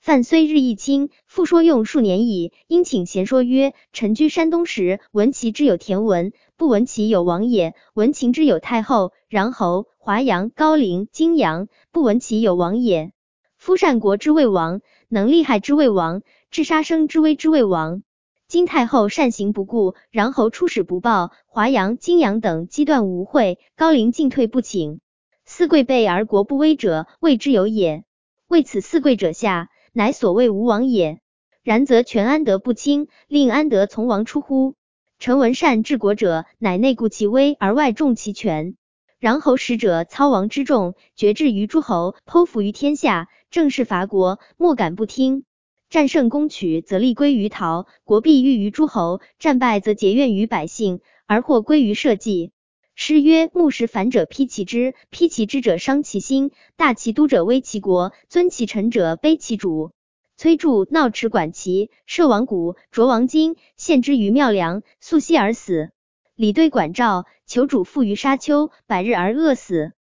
范虽日益轻，复说用数年矣。因请贤说曰：臣居山东时，闻其之有田文，不闻其有王也；闻秦之有太后、穰侯、华阳、高陵、荆阳，不闻其有王也。夫善国之谓王，能利害之谓王，治杀生之危之谓王。今太后善行不顾，穰侯出使不报，华阳、荆阳等积断无会，高陵进退不请。四贵备而国不危者，谓之有也。为此四贵者下，乃所谓无王也。然则权安得不轻，令安得从王出乎？臣闻善治国者，乃内固其威而外重其权。穰侯使者操王之众，决志于诸侯，剖腹于天下，正是伐国，莫敢不听。战胜攻取，则利归于陶，国必裕于诸侯；战败则结怨于百姓，而祸归于社稷。诗曰：木石反者披其之，披其之者伤其心，大其都者危其国，尊其臣者卑其主。崔杼闹池管齐，射王谷，啄王金，献之于庙梁，溯溪而死。李兑管赵，求主负于沙丘，百日而饿死。